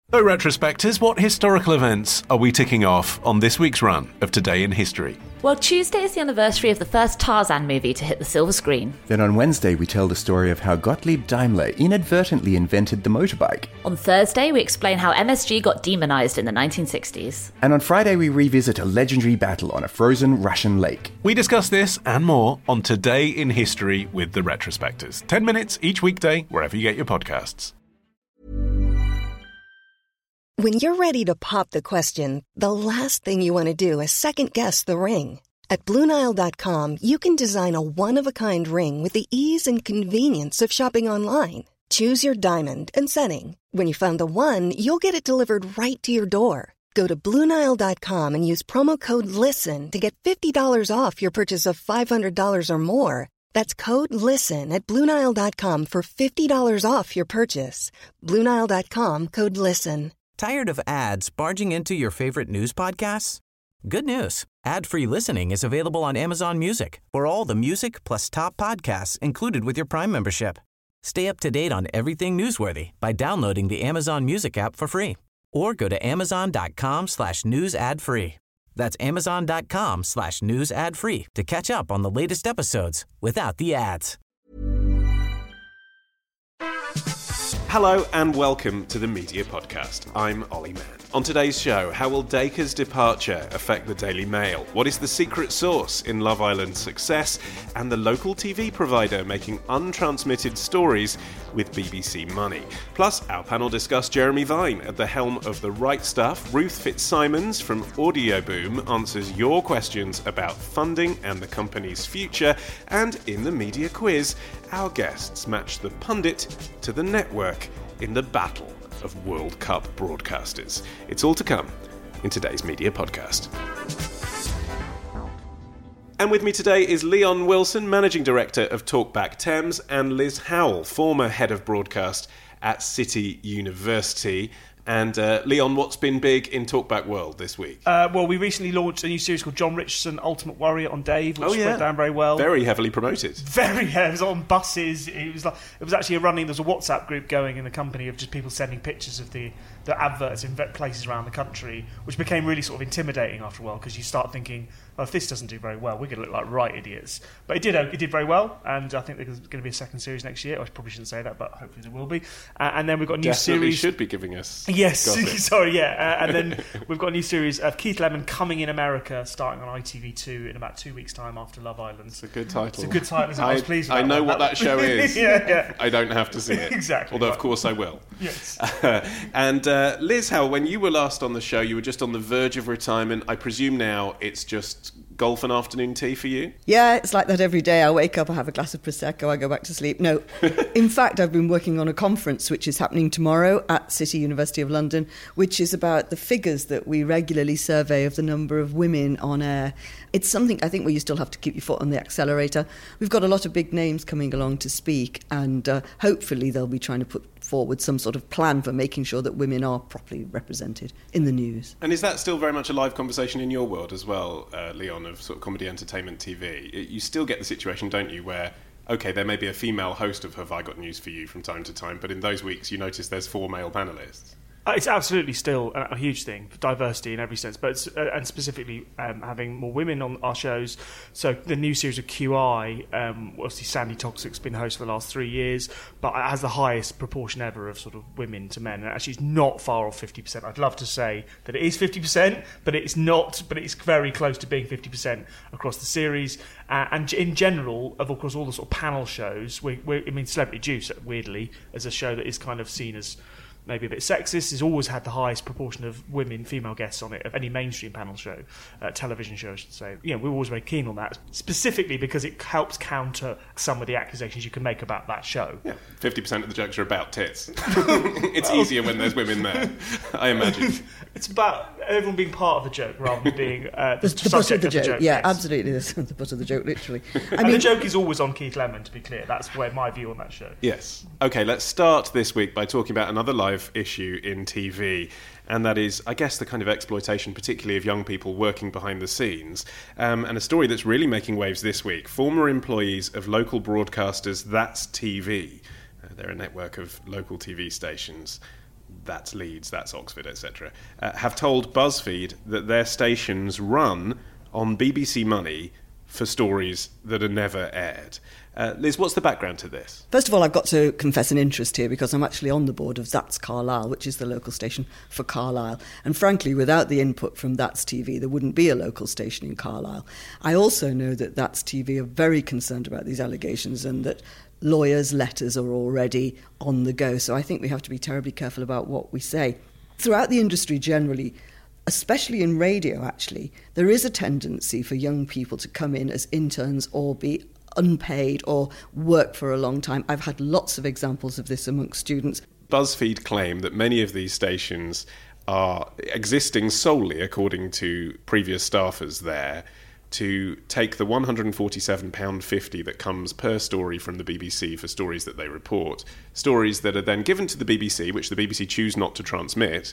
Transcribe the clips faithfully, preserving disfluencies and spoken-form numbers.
So, retrospectors, what historical events are we ticking off on this week's run of Today in History? Well, Tuesday is the anniversary of the first Tarzan movie to hit the silver screen. Then on Wednesday, we tell the story of how Gottlieb Daimler inadvertently invented the motorbike. On Thursday, we explain how M S G got demonised in the nineteen sixties. And on Friday, we revisit a legendary battle on a frozen Russian lake. We discuss this and more on Today in History with the retrospectors. Ten minutes each weekday, wherever you get your podcasts. When you're ready to pop the question, the last thing you want to do is second-guess the ring. At Blue Nile dot com, you can design a one-of-a-kind ring with the ease and convenience of shopping online. Choose your diamond and setting. When you find the one, you'll get it delivered right to your door. Go to Blue Nile dot com and use promo code LISTEN to get fifty dollars off your purchase of five hundred dollars or more. That's code LISTEN at Blue Nile dot com for fifty dollars off your purchase. Blue Nile dot com, code LISTEN. Tired of ads barging into your favorite news podcasts? Good news. Ad-free listening is available on Amazon Music for all the music plus top podcasts included with your Prime membership. Stay up to date on everything newsworthy by downloading the Amazon Music app for free or go to amazon.com slash news ad free. That's amazon.com slash news ad free to catch up on the latest episodes without the ads. Hello and welcome to the Media Podcast. I'm Ollie Mann. On today's show, how will Dacre's departure affect the Daily Mail? What is the secret sauce in Love Island's success? And the local T V provider making untransmitted stories with B B C money. Plus, our panel discussed Jeremy Vine at the helm of The Right Stuff. Ruth Fitzsimons from Audioboom answers your questions about funding and the company's future. And in the media quiz, our guests match the pundit to the network in the battle of World Cup broadcasters. It's all to come in today's Media Podcast. And with me today is Leon Wilson, Managing Director of Talkback Thames, and Liz Howell, former Head of Broadcast at City University. And uh, Leon, what's been big in Talkback World this week? Uh, well, we recently launched a new series called John Richardson, Ultimate Warrior on Dave, which oh, yeah. went down very well. Very heavily promoted. Very, yeah, it was on buses. It was like it was actually a running. There was a WhatsApp group going in the company of just people sending pictures of the, the adverts in places around the country, which became really sort of intimidating after a while because you start thinking, well, if this doesn't do very well, we're going to look like right idiots. But it did. It did very well, and I think there's going to be a second series next year. I probably shouldn't say that, but hopefully there will be. Uh, and then we've got a new Definitely series. should be giving us. Yes, gossip. sorry, yeah. Uh, and then we've got a new series of Keith Lemon Coming in America, starting on I T V two in about two weeks' time after Love Island. It's a good title. It's a good title. Isn't it? I, I was pleased. I About know that. what that show is. yeah, yeah. I don't have to see it. Exactly. Although, right. of course, I will. Yes. Uh, and uh, Liz Howell, when you were last on the show, you were just on the verge of retirement. I presume now it's just golf and afternoon tea for you? Yeah, it's like that every day. I wake up, I have a glass of Prosecco, I go back to sleep. No, in fact, I've been working on a conference which is happening tomorrow at City University of London, which is about the figures that we regularly survey of the number of women on air. It's something I think where you still have to keep your foot on the accelerator. We've got a lot of big names coming along to speak, and uh, hopefully they'll be trying to put forward some sort of plan for making sure that women are properly represented in the news. And is that still very much a live conversation in your world as well, uh, Leon, of sort of comedy entertainment T V? You still get the situation, don't you, where, OK, there may be a female host of Have I Got News For You from time to time, but in those weeks you notice there's four male panellists? Uh, it's absolutely still a, a huge thing, diversity in every sense, but it's, uh, and specifically um, having more women on our shows. So the new series of Q I, um, obviously Sandy Toxic's been host for the last three years, but it has the highest proportion ever of sort of women to men, and actually it's not far off fifty percent. I'd love to say that it is fifty percent, but it's not, but it's very close to being fifty percent across the series. Uh, and in general, of course, all the sort of panel shows, we, we, I mean, Celebrity Juice, weirdly, as a show that is kind of seen as maybe a bit sexist, has always had the highest proportion of women, female guests on it of any mainstream panel show, uh, television show, I should say. You know, we're always very keen on that, specifically because it helps counter some of the accusations you can make about that show. Yeah, fifty percent of the jokes are about tits. It's well, easier when there's women there, I imagine. It's about everyone being part of the joke rather than being uh, the, the, the butt of the, of the joke. joke. Yeah, yes. absolutely, the butt of the joke, literally. I and mean, the joke is always on Keith Lemon, to be clear. That's where my view on that show. Yes. OK, let's start this week by talking about another live issue in T V, and that is, I guess, the kind of exploitation, particularly of young people working behind the scenes, um, and a story that's really making waves this week. Former employees of local broadcasters That's T V, uh, they're a network of local T V stations, that's Leeds, that's Oxford, et cetera, uh, have told BuzzFeed that their stations run on B B C money for stories that are never aired. Uh, Liz, what's the background to this? First of all, I've got to confess an interest here because I'm actually on the board of That's Carlisle, which is the local station for Carlisle. And frankly, without the input from That's T V, there wouldn't be a local station in Carlisle. I also know that That's T V are very concerned about these allegations and that lawyers' letters are already on the go. So I think we have to be terribly careful about what we say. Throughout the industry generally, especially in radio actually, there is a tendency for young people to come in as interns or be unpaid or work for a long time. I've had lots of examples of this amongst students. BuzzFeed claim that many of these stations are existing solely, according to previous staffers there, to take the one hundred forty-seven pounds fifty that comes per story from the B B C for stories that they report, stories that are then given to the B B C, which the B B C choose not to transmit,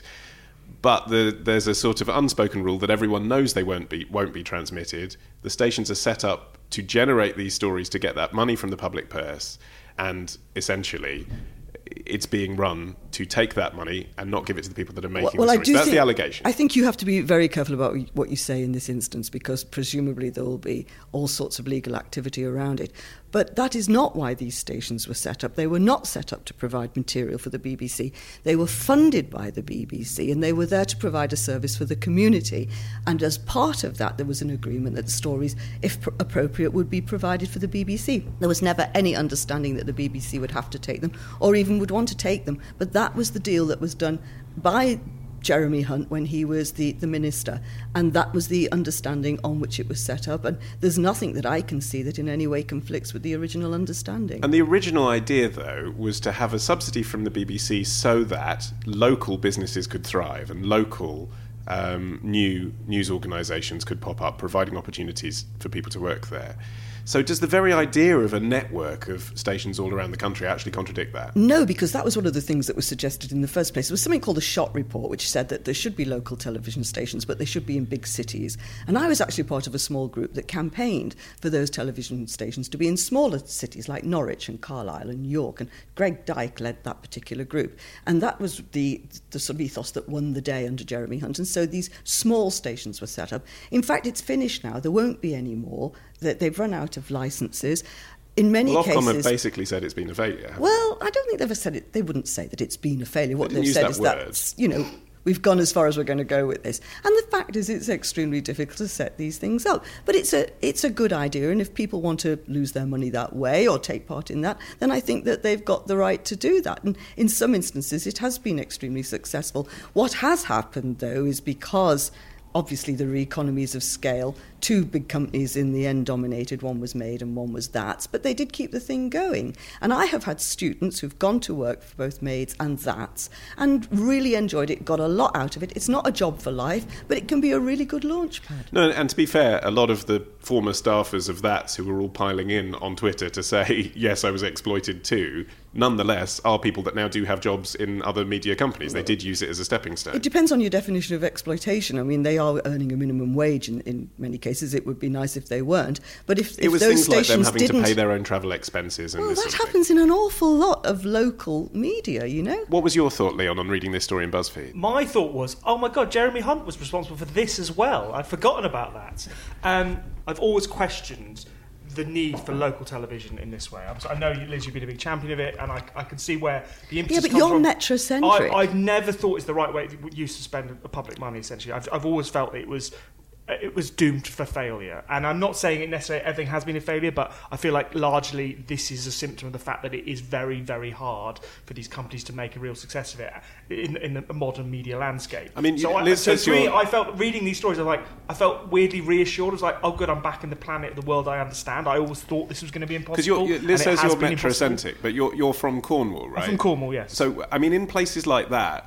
but the, there's a sort of unspoken rule that everyone knows they won't be won't be transmitted. The stations are set up to generate these stories to get that money from the public purse, and essentially it's being run to take that money and not give it to the people that are making well, the I stories. do That's think, the allegation. I think you have to be very careful about what you say in this instance because presumably there will be all sorts of legal activity around it. But that is not why these stations were set up. They were not set up to provide material for the B B C. They were funded by the B B C and they were there to provide a service for the community. And as part of that, there was an agreement that stories, if pr- appropriate, would be provided for the B B C. There was never any understanding that the B B C would have to take them or even would want to take them. But that was the deal that was done by Jeremy Hunt when he was the, the minister, and that was the understanding on which it was set up, and there's nothing that I can see that in any way conflicts with the original understanding. And the original idea, though, was to have a subsidy from the B B C so that local businesses could thrive and local um, new news organisations could pop up, providing opportunities for people to work there. So does the very idea of a network of stations all around the country actually contradict that? No, because that was one of the things that was suggested in the first place. There was something called a SHOT report, which said that there should be local television stations, but they should be in big cities. And I was actually part of a small group that campaigned for those television stations to be in smaller cities like Norwich and Carlisle and York. And Greg Dyke led that particular group. And that was the, the sort of ethos that won the day under Jeremy Hunt. And so these small stations were set up. In fact, it's finished now. There won't be any more. That they've run out of licences. In many well, cases... Ofcom have basically said it's been a failure. Well, I don't think they've ever said it. They wouldn't say that it's been a failure. What they they've said that is word. that, you know, we've gone as far as we're going to go with this. And the fact is it's extremely difficult to set these things up. But it's a it's a good idea, and if people want to lose their money that way or take part in that, then I think that they've got the right to do that. And in some instances, it has been extremely successful. What has happened, though, is because... obviously, there are economies of scale. Two big companies in the end dominated. One was Made and one was That's. But they did keep the thing going. And I have had students who've gone to work for both Maids and That's and really enjoyed it, got a lot out of it. It's not a job for life, but it can be a really good launch pad. No, and to be fair, a lot of the former staffers of That's who were all piling in on Twitter to say, yes, I was exploited too, nonetheless are people that now do have jobs in other media companies. They did use it as a stepping stone. It depends on your definition of exploitation. I mean, they are earning a minimum wage in, in many cases. It would be nice if they weren't. But if, it if was those things like them stations having didn't, to pay their own travel expenses and well, this that sort of happens thing. in an awful lot of local media, you know. What was your thought, Leon, on reading this story in BuzzFeed? My thought was, oh my God, Jeremy Hunt was responsible for this as well. I'd forgotten about that. Um, I've always questioned the need for local television in this way. I'm so, I know, Liz, you've been a big champion of it, and I, I can see where the impetus Yeah, but comes you're from. metrocentric. I, I've never thought it's the right way to use to spend public money, essentially. I've, I've always felt it was... it was doomed for failure. And I'm not saying it necessarily everything has been a failure, but I feel like largely this is a symptom of the fact that it is very, very hard for these companies to make a real success of it in, in a modern media landscape. I mean, so, Liz I, so says to me, you're- I felt reading these stories, I was like, I felt weirdly reassured. I was like, oh good, I'm back in the planet, the world I understand. I always thought this was going to be impossible. Because you're, you're, Liz and it says has you're been impossible. metrocentric, but you're, you're from Cornwall, right? I'm from Cornwall, yes. So, I mean, in places like that,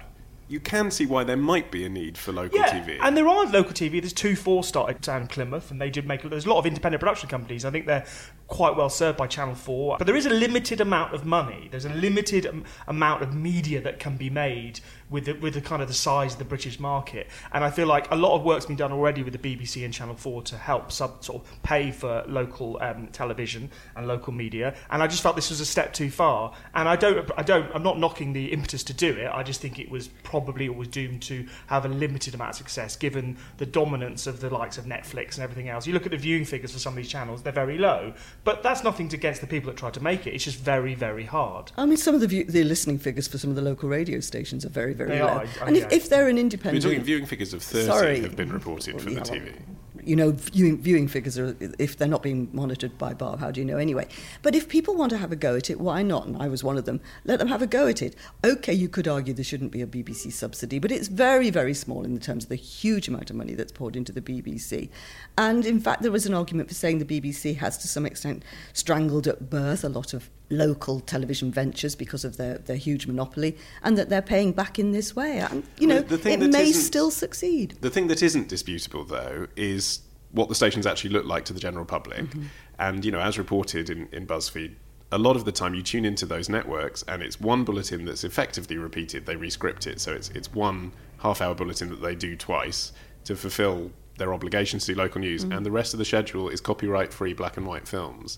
you can see why there might be a need for local yeah, T V. And there are local T V. There's two four started down in Plymouth, and they did make. There's a lot of independent production companies. I think they're quite well served by Channel four. But there is a limited amount of money. There's a limited um, amount of media that can be made with the, with the kind of the size of the British market. And I feel like a lot of work's been done already with the B B C and Channel four to help sub, sort of pay for local um, television and local media. And I just felt this was a step too far. And I don't, I don't, I'm not knocking the impetus to do it. I just think it was probably always doomed to have a limited amount of success given the dominance of the likes of Netflix and everything else. You look at the viewing figures for some of these channels, they're very low. But that's nothing against the people that tried to make it. It's just very, very hard. I mean, some of the, view, the listening figures for some of the local radio stations are very, very They low. are, and yeah. if, if they're an independent... We're talking viewing figures of thirty Sorry. have been reported Well, for yeah, the T V. You know, viewing, viewing figures, are, if they're not being monitored by Barb, how do you know anyway? But if people want to have a go at it, why not? And I was one of them. Let them have a go at it. OK, you could argue there shouldn't be a B B C subsidy, but it's very, very small in terms of the huge amount of money that's poured into the B B C. And in fact, there was an argument for saying the B B C has to some extent strangled at birth a lot of local television ventures because of their, their huge monopoly, and that they're paying back in this way. And, you know, Well, the thing it that may isn't- still succeed. The thing that isn't disputable, though, is what the stations actually look like to the general public. Mm-hmm. And, you know, as reported in, in BuzzFeed, a lot of the time you tune into those networks and it's one bulletin that's effectively repeated. They re-script it, so it's it's one half-hour bulletin that they do twice to fulfil their obligations to do local news, Mm-hmm. and the rest of the schedule is copyright-free black and white films.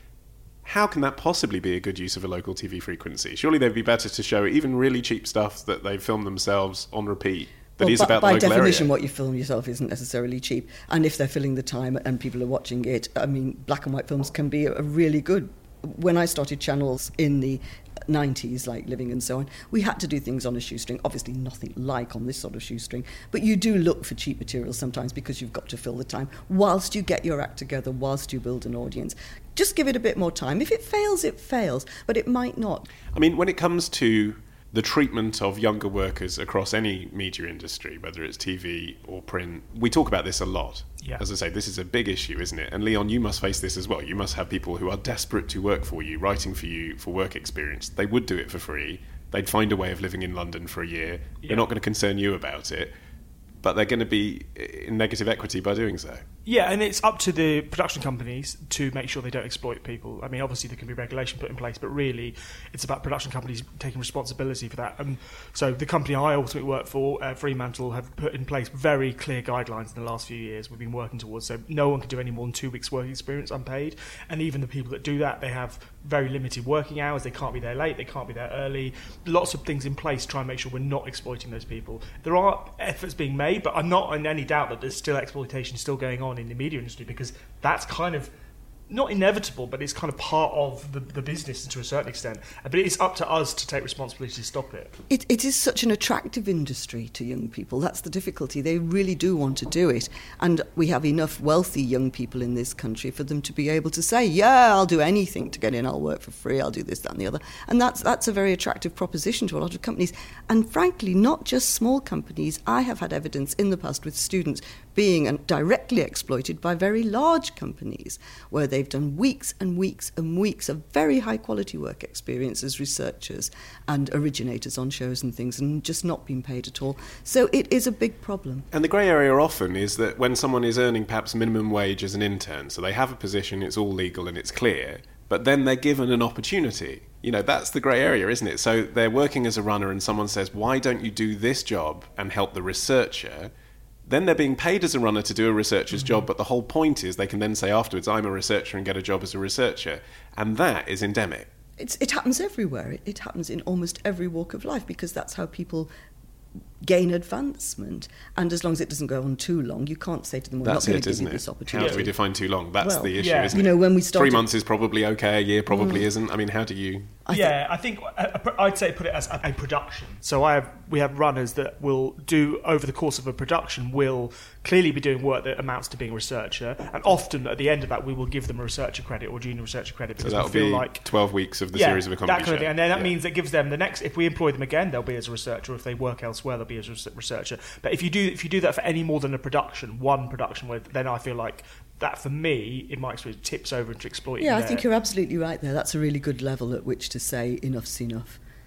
How can that possibly be a good use of a local T V frequency? Surely they'd be better to show even really cheap stuff that they film themselves on repeat that Well, is by, about by the local definition, area. what you film yourself isn't necessarily cheap. And if they're filling the time and people are watching it, I mean, black and white films can be a, a really good. When I started channels in the nineties, like Living and so on, we had to do things on a shoestring. Obviously, nothing like on this sort of shoestring, but you do look for cheap materials sometimes because you've got to fill the time whilst you get your act together, whilst you build an audience. Just give it a bit more time. If it fails, it fails, but it might not. I mean, when it comes to the treatment of younger workers across any media industry, whether it's T V or print, we talk about this a lot. Yeah. As I say, this is a big issue, isn't it? And Leon, you must face this as well. You must have people who are desperate to work for you, writing for you for work experience. They would do it for free. They'd find a way of living in London for a year. Yeah. They're not going to concern you about it, but they're going to be in negative equity by doing so. Yeah, and it's up to the production companies to make sure they don't exploit people. I mean, obviously there can be regulation put in place, but really it's about production companies taking responsibility for that. And so the company I ultimately work for, uh, Fremantle, have put in place very clear guidelines in the last few years we've been working towards. So no one can do any more than two weeks' work experience unpaid. And even the people that do that, they have very limited working hours. They can't be there late. They can't be there early. Lots of things in place to try and make sure we're not exploiting those people. There are efforts being made, but I'm not in any doubt that there's still exploitation still going on in the media industry, because that's kind of not inevitable, but it's kind of part of the, the business to a certain extent. But it's up to us to take responsibility to stop it. It, it is such an attractive industry to young people. That's the difficulty. They really do want to do it. And we have enough wealthy young people in this country for them to be able to say, yeah, I'll do anything to get in. I'll work for free. I'll do this, that and the other. And that's, that's a very attractive proposition to a lot of companies. And frankly, not just small companies. I have had evidence in the past with students being directly exploited by very large companies where they've done weeks and weeks and weeks of very high quality work experience as researchers and originators on shows and things, and just not been paid at all. So it is a big problem. And the grey area often is that when someone is earning perhaps minimum wage as an intern, so they have a position, it's all legal and it's clear, but then they're given an opportunity. You know, that's the grey area, isn't it? So they're working as a runner and someone says, why don't you do this job and help the researcher? Then they're being paid as a runner to do a researcher's mm-hmm. job, but the whole point is they can then say afterwards, I'm a researcher, and get a job as a researcher. And that is endemic. It's, it happens everywhere. It, it happens in almost every walk of life, because that's how people gain advancement. And as long as it doesn't go on too long, you can't say to them, we're That's not going it, to give isn't you it? this How opportunity. do we define too long? That's Well, the issue, yeah. isn't You it? know, when we started... Three months is probably okay, a year probably mm. isn't. I mean, how do you... I yeah, I think a, a, I'd say put it as a, a production. So I have we have runners that will do, over the course of a production, will clearly be doing work that amounts to being a researcher, and often at the end of that we will give them a researcher credit or junior researcher credit, because so that'll we feel be like twelve weeks of the yeah, series of a comedy that kind of thing. show. And then that yeah. means it gives them the next, if we employ them again, they'll be as a researcher, or if they work elsewhere, they'll be as a researcher. But if you do if you do that for any more than a production, one production, where then I feel like that, for me, in my experience, tips over into exploiting. Yeah, I their... think you're absolutely right there. That's a really good level at which to say enough's enough.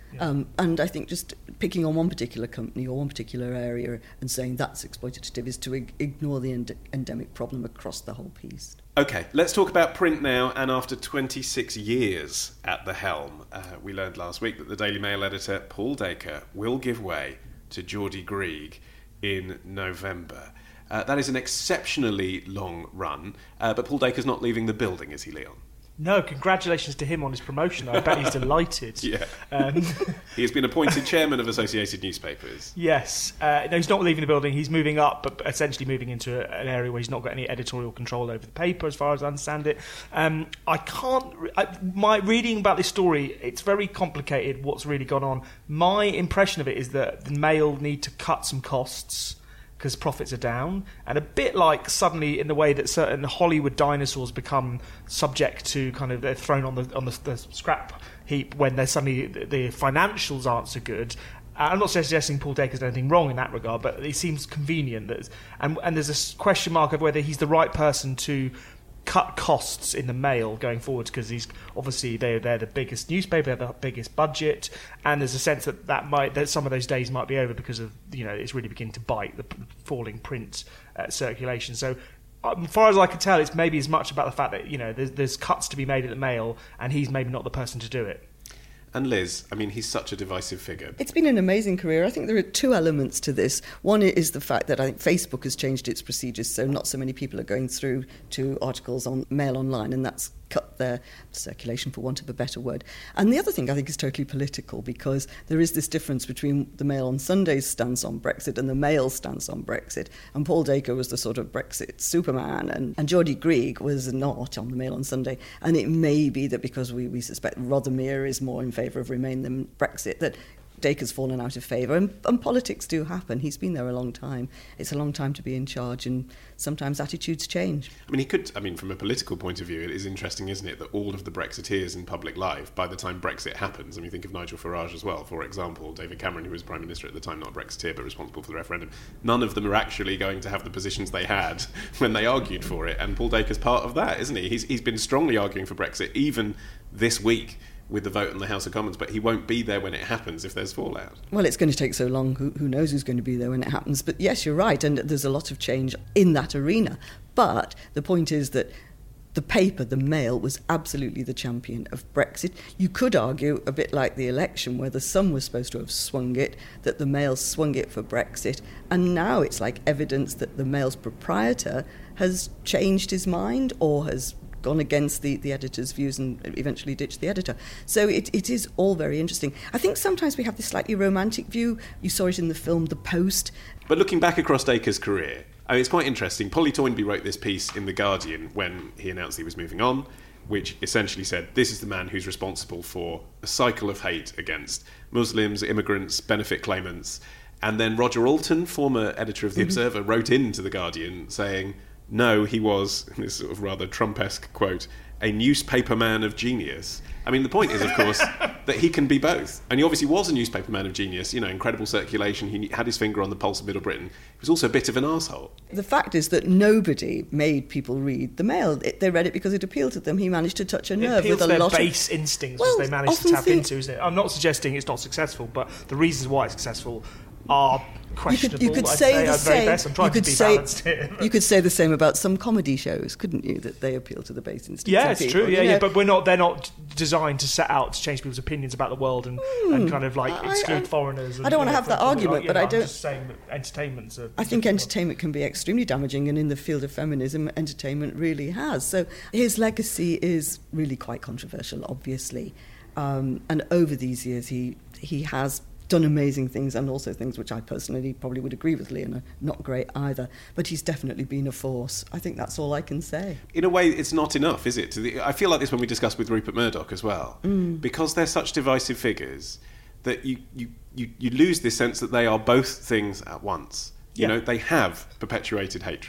Yeah. Um, and I think just picking on one particular company or one particular area and saying that's exploitative is to ig- ignore the end- endemic problem across the whole piece. OK, let's talk about print now. And after twenty-six years at the helm, uh, we learned last week that the Daily Mail editor, Paul Dacre, will give way to Geordie Grieg in November. Uh, that is an exceptionally long run, uh, but Paul Dacre's not leaving the building, is he, Leon? No, congratulations to him on his promotion. I bet he's delighted. Yeah. Um, he has been appointed chairman of Associated Newspapers. Yes. Uh, no, he's not leaving the building. He's moving up, but essentially moving into a, an area where he's not got any editorial control over the paper, as far as I understand it. Um, I can't... I, my reading about this story, it's very complicated what's really gone on. My impression of it is that the Mail need to cut some costs because profits are down, and a bit like suddenly in the way that certain Hollywood dinosaurs become subject to kind of they're thrown on the on the, the scrap heap when they're suddenly the, the financials aren't so good. I'm not suggesting Paul Dacre's done anything wrong in that regard, but it seems convenient that and and there's a question mark of whether he's the right person to cut costs in the Mail going forward, because he's obviously they're, they're the biggest newspaper, they're the biggest budget, and there's a sense that that might that some of those days might be over because of, you know, it's really beginning to bite the falling print uh, circulation. So um, as far as I can tell, it's maybe as much about the fact that, you know, there's, there's cuts to be made at the Mail, and he's maybe not the person to do it. And Liz, I mean, he's such a divisive figure. It's been an amazing career. I think there are two elements to this. One is the fact that I think Facebook has changed its procedures, so not so many people are going through to articles on Mail Online, and that's cut their circulation, for want of a better word. And the other thing I think is totally political, because there is this difference between the Mail on Sunday's stance on Brexit and the Mail's stance on Brexit. And Paul Dacre was the sort of Brexit Superman, and, and Geordie Grieg was not on the Mail on Sunday. And it may be that because we, we suspect Rothermere is more in favour of Remain than Brexit, that Dacre's fallen out of favour, and, and politics do happen. He's been there a long time. It's a long time to be in charge, and sometimes attitudes change. I mean, he could, I mean, from a political point of view, it is interesting, isn't it, that all of the Brexiteers in public life, by the time Brexit happens, I mean, think of Nigel Farage as well, for example, David Cameron, who was Prime Minister at the time, not a Brexiteer, but responsible for the referendum, none of them are actually going to have the positions they had when they argued for it, and Paul Dacre's part of that, isn't he? He's, he's been strongly arguing for Brexit, even this week, with the vote in the House of Commons, but he won't be there when it happens if there's fallout. Well, it's going to take so long, who, who knows who's going to be there when it happens. But yes, you're right, and there's a lot of change in that arena. But the point is that the paper, the Mail, was absolutely the champion of Brexit. You could argue, a bit like the election, where the Sun was supposed to have swung it, that the Mail swung it for Brexit, and now it's like evidence that the Mail's proprietor has changed his mind or has gone against the, the editor's views and eventually ditched the editor. So it, it is all very interesting. I think sometimes we have this slightly romantic view. You saw it in the film The Post. But looking back across Dacre's career, I mean, it's quite interesting. Polly Toynbee wrote this piece in The Guardian when he announced he was moving on, which essentially said, this is the man who's responsible for a cycle of hate against Muslims, immigrants, benefit claimants. And then Roger Alton, former editor of The mm-hmm. Observer, wrote into The Guardian saying, no, he was, this sort of rather Trump-esque quote, a newspaper man of genius. I mean, the point is, of course, that he can be both. And he obviously was a newspaper man of genius, you know, incredible circulation. He had his finger on the pulse of Middle Britain. He was also a bit of an arsehole. The fact is that nobody made people read the Mail. It, they read it because it appealed to them. He managed to touch a nerve with a their lot base of... instincts, well, which they managed to tap think... into, isn't it? I'm not suggesting it's not successful, but the reasons why it's successful are questionable. You could, you could I'd say, say the at very same. Best. I'm trying you could to be say, balanced here. You could say the same about some comedy shows, couldn't you? That they appeal to the base instincts. Yeah, of it's people, true. Yeah, you know? yeah, but we're not. They're not designed to set out to change people's opinions about the world and, mm, and kind of like I, exclude I, foreigners. And, I don't want to know, have that from, argument, like, but know, I I'm don't. just saying that entertainment's a I think entertainment can be extremely damaging, and in the field of feminism, entertainment really has. So his legacy is really quite controversial, obviously, um, and over these years, he he has done amazing things, and also things which I personally probably would agree with Leon are not great either, but he's definitely been a force. I think that's all I can say. In a way, it's not enough, is it? I feel like this when we discussed with Rupert Murdoch as well, mm. because they're such divisive figures that you, you, you, you lose this sense that they are both things at once. You yeah. know, they have perpetuated hatred.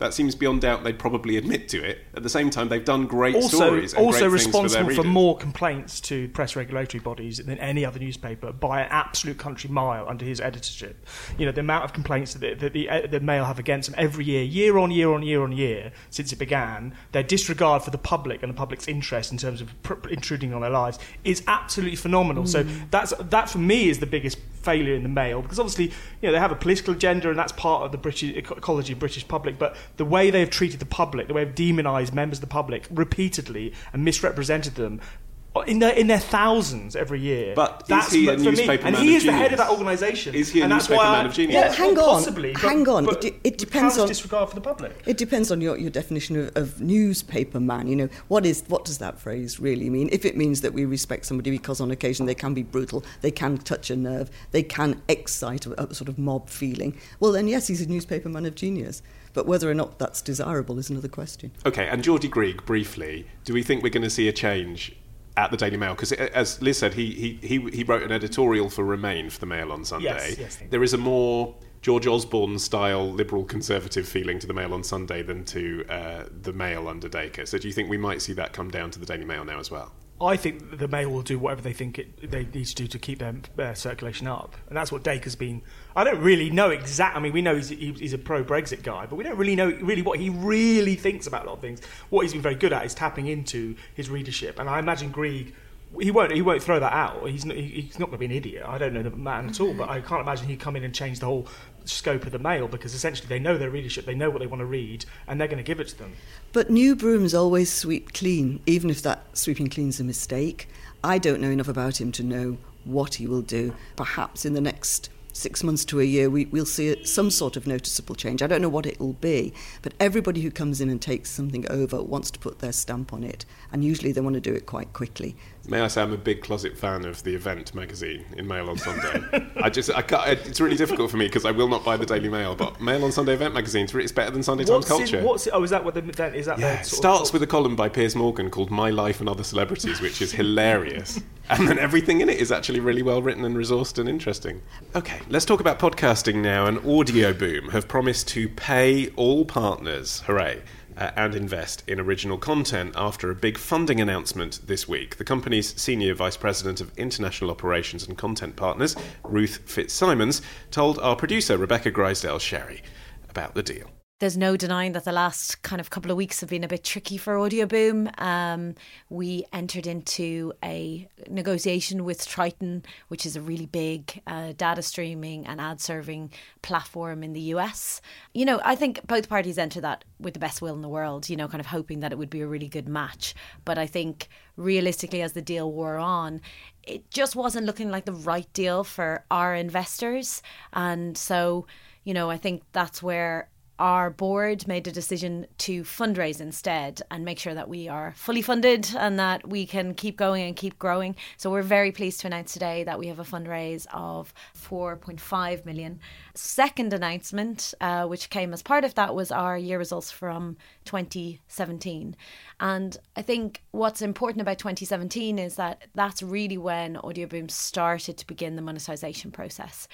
That seems beyond doubt they'd probably admit to it. At the same time, they've done great also, stories and also great things for their responsible readers. for more complaints to press regulatory bodies than any other newspaper by an absolute country mile under his editorship. You know, the amount of complaints that the, the, the Mail have against them every year, year on year on year on year, since it began, their disregard for the public and the public's interest in terms of pr- intruding on their lives is absolutely phenomenal. Mm. So that's that, for me, is the biggest failure in the Mail, because obviously, you know, they have a political agenda and that's part of the British ecology of British public, but the way they've treated the public, the way they've demonised members of the public repeatedly and misrepresented them in their in their thousands every year. But that's is he a for newspaper me, man and he of is the head genius? of that organisation. Is he a and that's newspaper why man I, of genius? Yeah, Well, hang well, on, possibly, but, hang on. But It, it depends on disregard for the public. It depends on your, your definition of, of newspaper man. You know, what is what does that phrase really mean? If it means that we respect somebody because on occasion they can be brutal, they can touch a nerve, they can excite a, a sort of mob feeling, well then yes, he's a newspaper man of genius. But whether or not that's desirable is another question. Okay, and Geordie Greig, briefly, do we think we're going to see a change at the Daily Mail? Because as Liz said, he, he he he wrote an editorial for Remain for the Mail on Sunday. Yes, yes. There is a more George Osborne-style liberal conservative feeling to the Mail on Sunday than to uh, the Mail under Dacre. So do you think we might see that come down to the Daily Mail now as well? I think the Mail will do whatever they think it, they need to do to keep their uh, circulation up, and that's what Dacre's been. I don't really know exactly. I mean, we know he's, he's a pro-Brexit guy, but we don't really know really what he really thinks about a lot of things. What he's been very good at is tapping into his readership, and I imagine Greig, he won't he won't throw that out. He's not, he's not going to be an idiot. I don't know the man at all, but I can't imagine he'd come in and change the whole scope of the Mail, because essentially they know their readership, they know what they want to read, and they're going to give it to them. But new brooms always sweep clean, even if that sweeping clean's a mistake. I don't know enough about him to know what he will do. Perhaps in the next six months to a year we, we'll see some sort of noticeable change. I don't know what it will be, but everybody who comes in and takes something over wants to put their stamp on it, and usually they want to do it quite quickly. May I say I'm a big closet fan of the Event magazine in Mail on Sunday. I just, I can't, it's really difficult for me because I will not buy the Daily Mail, but Mail on Sunday Event magazine, it's better than Sunday Times Culture. In, what's it, oh, is that what the event is? That yeah, it starts of, with a column by Piers Morgan called My Life and Other Celebrities, which is hilarious. And then everything in it is actually really well written and resourced and interesting. Okay, let's talk about podcasting now. And Audio Boom have promised to pay all partners, hooray, Uh, and invest in original content after a big funding announcement this week. The company's Senior Vice President of International Operations and Content Partners, Ruth Fitzsimons, told our producer, Rebecca Grisdale-Sherry, about the deal. There's no denying that the last kind of couple of weeks have been a bit tricky for Audio Boom. Um, we entered into a negotiation with Triton, which is a really big uh, data streaming and ad serving platform in the U S. You know, I think both parties enter that with the best will in the world, you know, kind of hoping that it would be a really good match. But I think realistically, as the deal wore on, it just wasn't looking like the right deal for our investors. And so, you know, I think that's where our board made a decision to fundraise instead and make sure that we are fully funded and that we can keep going and keep growing. So we're very pleased to announce today that we have a fundraise of four point five million. Second announcement, uh, which came as part of that, was our year results from twenty seventeen. And I think what's important about twenty seventeen is that that's really when Audio Boom started to begin the monetization process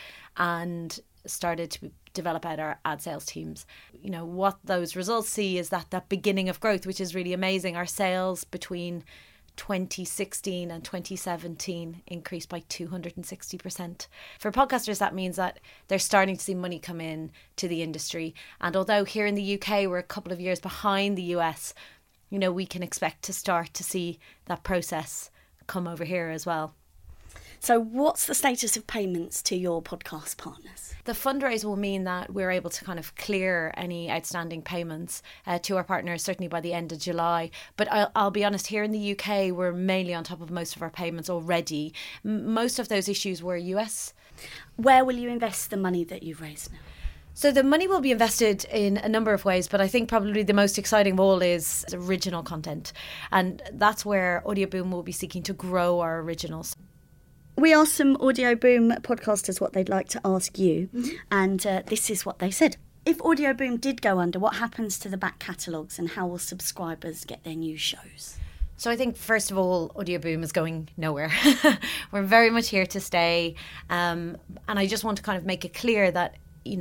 and started to develop out our ad sales teams. You know, what those results see is that that beginning of growth, which is really amazing. Our sales between twenty sixteen and twenty seventeen increased by two hundred sixty percent. For podcasters, that means that they're starting to see money come in to the industry. And although here in the U K we're a couple of years behind the U S, you know, we can expect to start to see that process come over here as well. So what's the status of payments to your podcast partners? The fundraise will mean that we're able to kind of clear any outstanding payments uh, to our partners, certainly by the end of July. But I'll, I'll be honest, here in the U K, we're mainly on top of most of our payments already. M- most of those issues were U S. Where will you invest the money that you've raised now? So the money will be invested in a number of ways, but I think probably the most exciting of all is original content. And that's where Audio Boom will be seeking to grow our originals. We asked some Audio Boom podcasters what they'd like to ask you, mm-hmm. and uh, this is what they said. If Audio Boom did go under, what happens to the back catalogues and how will subscribers get their new shows? So I think, first of all, Audio Boom is going nowhere. We're very much here to stay. Um, and I just want to kind of make it clear that, you know,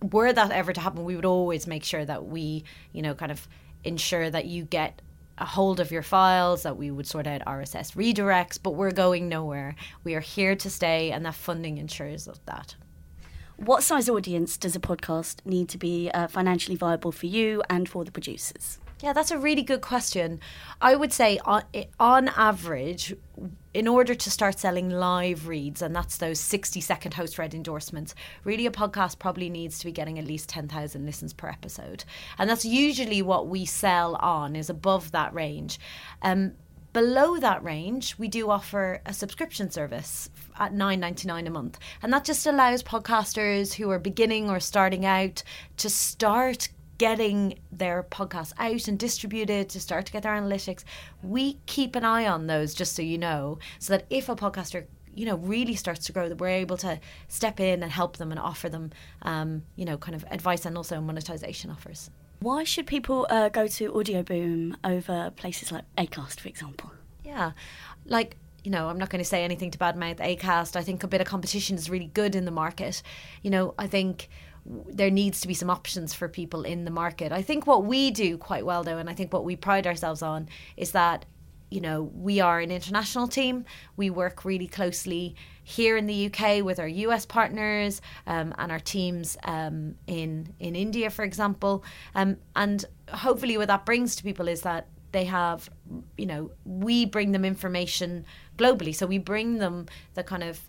were that ever to happen, we would always make sure that we, you know, kind of ensure that you get a hold of your files, that we would sort out R S S redirects, but we're going nowhere. We are here to stay, and that funding ensures of that. What size audience does a podcast need to be uh, financially viable for you and for the producers? Yeah, that's a really good question. I would say on, on average, in order to start selling live reads, and that's those sixty second host read endorsements, really a podcast probably needs to be getting at least ten thousand listens per episode. And that's usually what we sell on, is above that range. Um, below that range, we do offer a subscription service at nine ninety-nine a month. And that just allows podcasters who are beginning or starting out to start getting their podcasts out and distributed, to start to get their analytics. We keep an eye on those, just so you know, so that if a podcaster, you know, really starts to grow, that we're able to step in and help them and offer them, um, you know, kind of advice and also monetization offers. Why should people uh, go to Audioboom over places like Acast, for example? Yeah, like, you know, I'm not going to say anything to badmouth Acast. I think a bit of competition is really good in the market. You know, I think there needs to be some options for people in the market. I think what we do quite well, though, and I think what we pride ourselves on, is that, you know, we are an international team. We work really closely here in the U K with our U S partners um, and our teams um, in in India, for example. Um, and hopefully what that brings to people is that they have, you know, we bring them information globally. So we bring them the kind of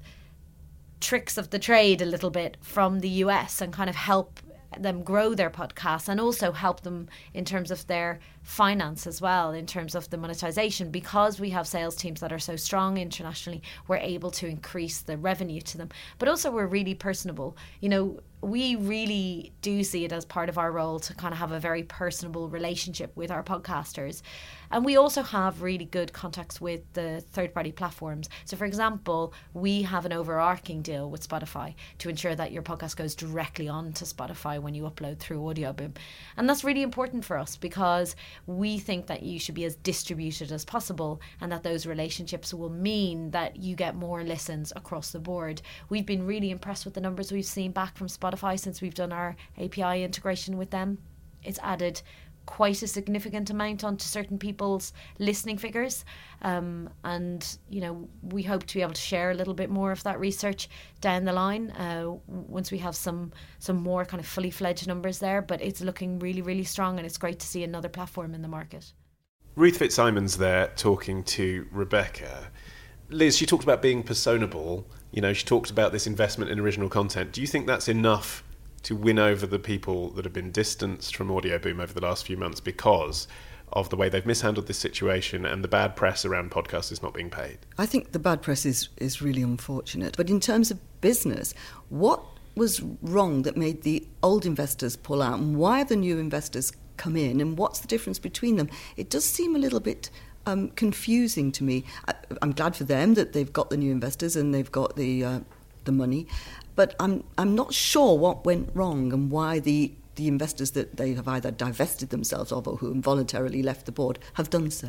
tricks of the trade a little bit from the U S and kind of help them grow their podcasts, and also help them in terms of their finance as well, in terms of the monetization. Because we have sales teams that are so strong internationally, we're able to increase the revenue to them. But also we're really personable. You know, we really do see it as part of our role to kind of have a very personable relationship with our podcasters. And we also have really good contacts with the third-party platforms. So, for example, we have an overarching deal with Spotify to ensure that your podcast goes directly onto Spotify when you upload through Audioboom. And that's really important for us, because we think that you should be as distributed as possible, and that those relationships will mean that you get more listens across the board. We've been really impressed with the numbers we've seen back from Spotify since we've done our A P I integration with them. It's added quite a significant amount onto certain people's listening figures, um, and you know, we hope to be able to share a little bit more of that research down the line uh, once we have some some more kind of fully fledged numbers there. But it's looking really, really strong, and it's great to see another platform in the market. Ruth Fitzsimons there talking to Rebecca. Liz, she talked about being personable. You know, she talked about this investment in original content. Do you think that's enough to win over the people that have been distanced from Audioboom over the last few months because of the way they've mishandled this situation and the bad press around podcasts is not being paid? I think the bad press is, is really unfortunate. But in terms of business, what was wrong that made the old investors pull out, and why have the new investors come in, and what's the difference between them? It does seem a little bit um, confusing to me. I, I'm glad for them that they've got the new investors and they've got the uh, the money. But I'm I'm not sure what went wrong and why the, the investors that they have either divested themselves of or who involuntarily left the board have done so.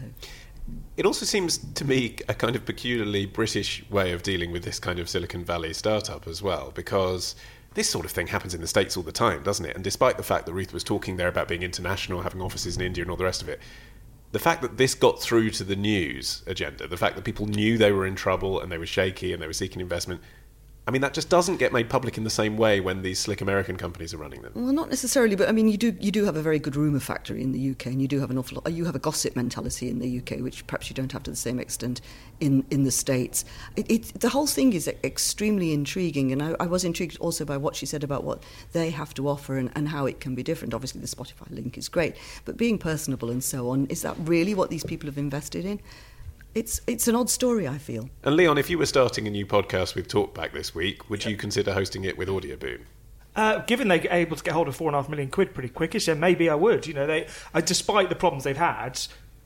It also seems to me a kind of peculiarly British way of dealing with this kind of Silicon Valley startup as well, because this sort of thing happens in the States all the time, doesn't it? And despite the fact that Ruth was talking there about being international, having offices in India and all the rest of it, the fact that this got through to the news agenda, the fact that people knew they were in trouble and they were shaky and they were seeking investment, I mean, that just doesn't get made public in the same way when these slick American companies are running them. Well, not necessarily, but I mean, you do you do have a very good rumour factory in the U K, and you do have an awful lot, you have a gossip mentality in the U K, which perhaps you don't have to the same extent in, in the States. It, it, the whole thing is extremely intriguing, and I, I was intrigued also by what she said about what they have to offer and, and how it can be different. Obviously, the Spotify link is great, but being personable and so on, is that really what these people have invested in? It's it's an odd story, I feel. And Leon, if you were starting a new podcast with Talkback this week, would yep. you consider hosting it with Audioboom? Uh, given they're able to get hold of four and a half million quid pretty quickish, then maybe I would. You know, they, uh, despite the problems they've had,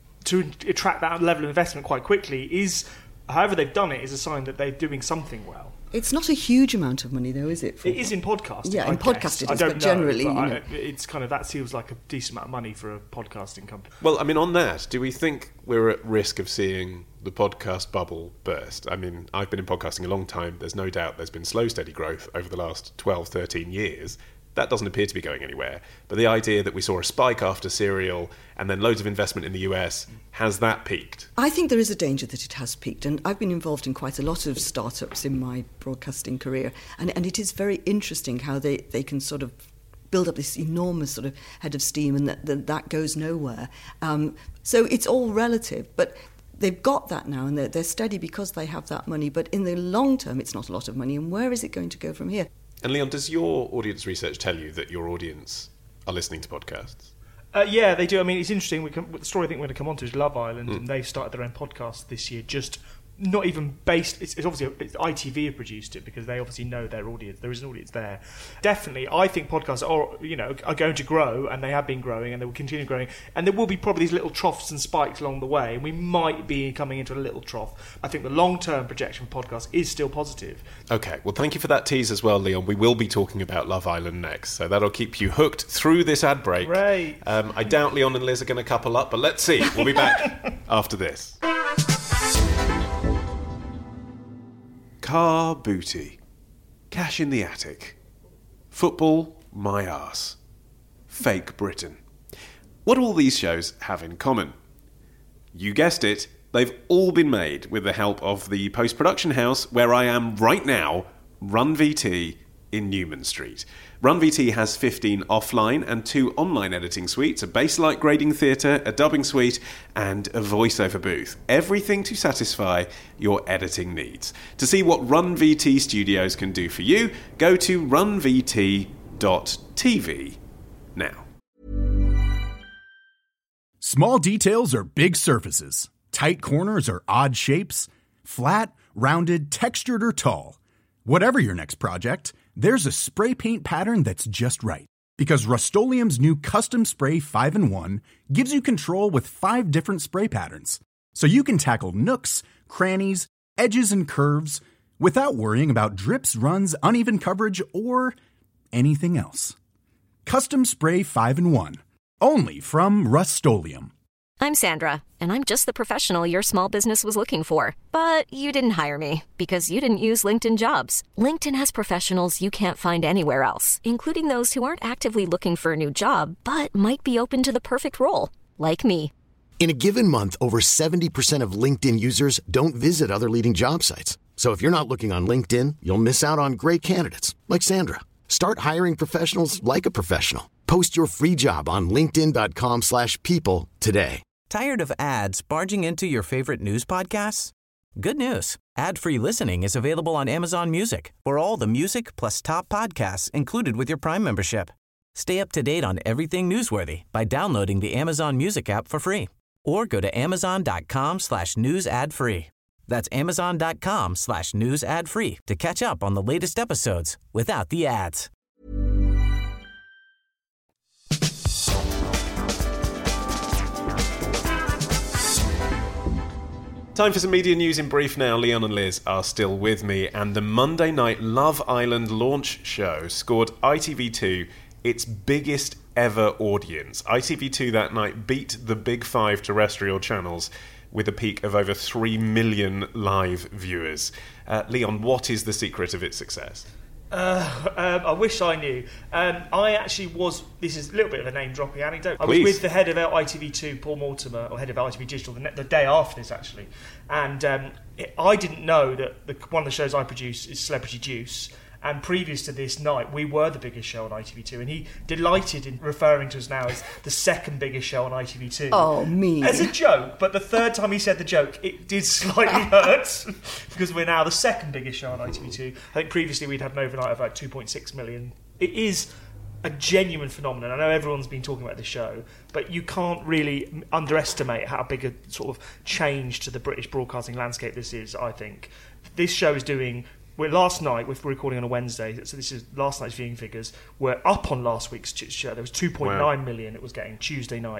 to attract that level of investment quite quickly is, however they've done it, is a sign that they're doing something well. It's not a huge amount of money, though, is it? For it is in podcasting. Yeah, I in guess. podcast it I is, don't but know, generally, but you I, know. it's kind of, that feels like a decent amount of money for a podcasting company. Well, I mean, on that, do we think we're at risk of seeing the podcast bubble burst? I mean, I've been in podcasting a long time. There's no doubt there's been slow, steady growth over the last twelve, thirteen years. that doesn't appear to be going anywhere. But the idea that we saw a spike after Serial and then loads of investment in the U S, has that peaked? I think there is a danger that it has peaked, and I've been involved in quite a lot of startups in my broadcasting career, and, and it is very interesting how they, they can sort of build up this enormous sort of head of steam, and that that, that goes nowhere. Um, so it's all relative, but they've got that now, and they're, they're steady because they have that money. But in the long term, it's not a lot of money, and where is it going to go from here? And Leon, does your audience research tell you that your audience are listening to podcasts? Uh, yeah, they do. I mean, it's interesting. We can, the story I think we're going to come on to is Love Island, mm. and they've started their own podcast this year, just not even based, it's, it's obviously, it's I T V have produced it because they obviously know their audience, there is an audience there. Definitely, I think podcasts are, you know, are going to grow, and they have been growing, and they will continue growing, and there will be probably these little troughs and spikes along the way, and we might be coming into a little trough. I think the long-term projection for podcasts is still positive. Okay, well, thank you for that tease as well, Leon. We will be talking about Love Island next, so that'll keep you hooked through this ad break. Right. Um, I doubt Leon and Liz are going to couple up, but let's see. We'll be back after this. Car booty, cash in the attic, football, my arse, fake Britain. What do all these shows have in common? You guessed it, they've all been made with the help of the post-production house where I am right now, Run V T in Newman Street. Run V T has fifteen offline and two online editing suites, a bass-light grading theatre, a dubbing suite, and a voiceover booth. Everything to satisfy your editing needs. To see what Run V T Studios can do for you, go to run v t dot t v now. Small details are big surfaces. Tight corners are odd shapes. Flat, rounded, textured, or tall. Whatever your next project, there's a spray paint pattern that's just right. Because Rust-Oleum's new Custom Spray five in one gives you control with five different spray patterns. So you can tackle nooks, crannies, edges, and curves without worrying about drips, runs, uneven coverage, or anything else. Custom Spray five in one. Only from Rust-Oleum. I'm Sandra, and I'm just the professional your small business was looking for. But you didn't hire me because you didn't use LinkedIn Jobs. LinkedIn has professionals you can't find anywhere else, including those who aren't actively looking for a new job, but might be open to the perfect role, like me. In a given month, over seventy percent of LinkedIn users don't visit other leading job sites. So if you're not looking on LinkedIn, you'll miss out on great candidates, like Sandra. Start hiring professionals like a professional. Post your free job on linkedin dot com slash people today. Tired of ads barging into your favorite news podcasts? Good news. Ad-free listening is available on Amazon Music for all the music plus top podcasts included with your Prime membership. Stay up to date on everything newsworthy by downloading the Amazon Music app for free or go to amazon dot com slash news ad free. That's amazon dot com slash news ad free to catch up on the latest episodes without the ads. Time for some media news in brief now. Leon and Liz are still with me, and the Monday night Love Island launch show scored I T V two its biggest ever audience. I T V two that night beat the big five terrestrial channels with a peak of over three million live viewers. Uh, Leon, what is the secret of its success? Uh, um, I wish I knew. Um, I actually was, this is a little bit of a name-dropping anecdote. I Please. was with the head of I T V two, Paul Mortimer, or head of I T V Digital, the, the day after this, actually. And um, it, I didn't know that the, one of the shows I produce is Celebrity Juice. And previous to this night, we were the biggest show on I T V two. And he delighted in referring to us now as the second biggest show on I T V two. Oh, me. As a joke, but the third time he said the joke, it did slightly hurt. Because we're now the second biggest show on I T V two. I think previously we'd had an overnight of like two point six million. It is a genuine phenomenon. I know everyone's been talking about this show, but you can't really underestimate how big a sort of change to the British broadcasting landscape this is, I think. This show is doing... Well, last night, we're recording on a Wednesday, so this is last night's viewing figures. We're up on last week's show. There was two point nine wow. million it was getting Tuesday night.